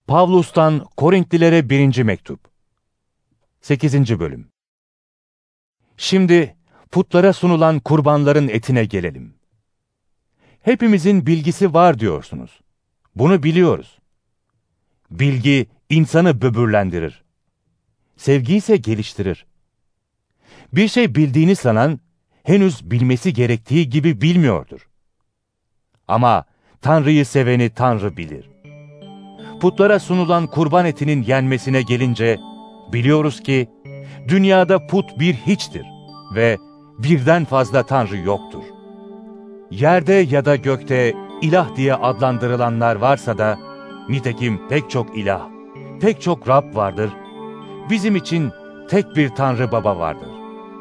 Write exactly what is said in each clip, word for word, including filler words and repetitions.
Pavlus'tan Korintlilere birinci mektup. sekizinci bölüm. Şimdi putlara sunulan kurbanların etine gelelim. Hepimizin bilgisi var diyorsunuz. Bunu biliyoruz. Bilgi insanı böbürlendirir. Sevgi ise geliştirir. Bir şey bildiğini sanan, henüz bilmesi gerektiği gibi bilmiyordur. Ama Tanrı'yı seveni Tanrı bilir. Putlara sunulan kurban etinin yenmesine gelince, biliyoruz ki, dünyada put bir hiçtir ve birden fazla Tanrı yoktur. Yerde ya da gökte ilah diye adlandırılanlar varsa da, nitekim pek çok ilah, pek çok Rab vardır, bizim için tek bir Tanrı Baba vardır.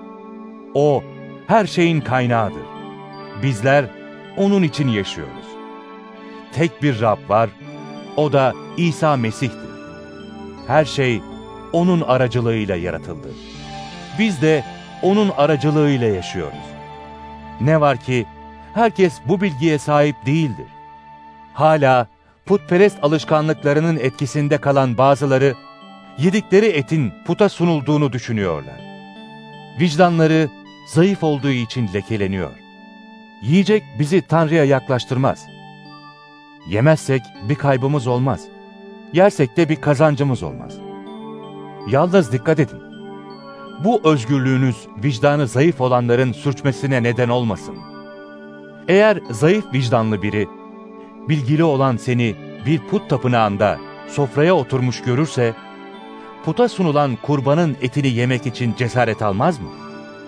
O, her şeyin kaynağıdır. Bizler, onun için yaşıyoruz. Tek bir Rab var, o da İsa Mesih'tir. Her şey, onun aracılığıyla yaratıldı. Biz de, onun aracılığıyla yaşıyoruz. Ne var ki, herkes bu bilgiye sahip değildir. Hala, putperest alışkanlıklarının etkisinde kalan bazıları, yedikleri etin puta sunulduğunu düşünüyorlar. Vicdanları, zayıf olduğu için lekeleniyor. Yiyecek bizi Tanrı'ya yaklaştırmaz. Yemezsek bir kaybımız olmaz. Yersek de bir kazancımız olmaz. Yalnız dikkat edin. Bu özgürlüğünüz vicdanı zayıf olanların sürçmesine neden olmasın. Eğer zayıf vicdanlı biri, bilgili olan seni bir put tapınağında sofraya oturmuş görürse, puta sunulan kurbanın etini yemek için cesaret almaz mı?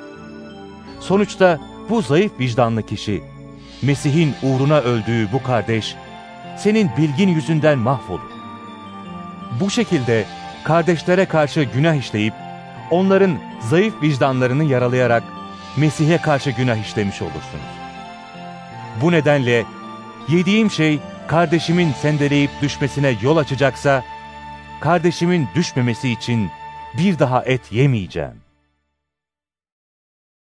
Sonuçta bu zayıf vicdanlı kişi, Mesih'in uğruna öldüğü bu kardeş, senin bilgin yüzünden mahvolur. Bu şekilde kardeşlere karşı günah işleyip, onların zayıf vicdanlarını yaralayarak Mesih'e karşı günah işlemiş olursunuz. Bu nedenle yediğim şey kardeşimin sendeleyip düşmesine yol açacaksa, kardeşimin düşmemesi için bir daha et yemeyeceğim.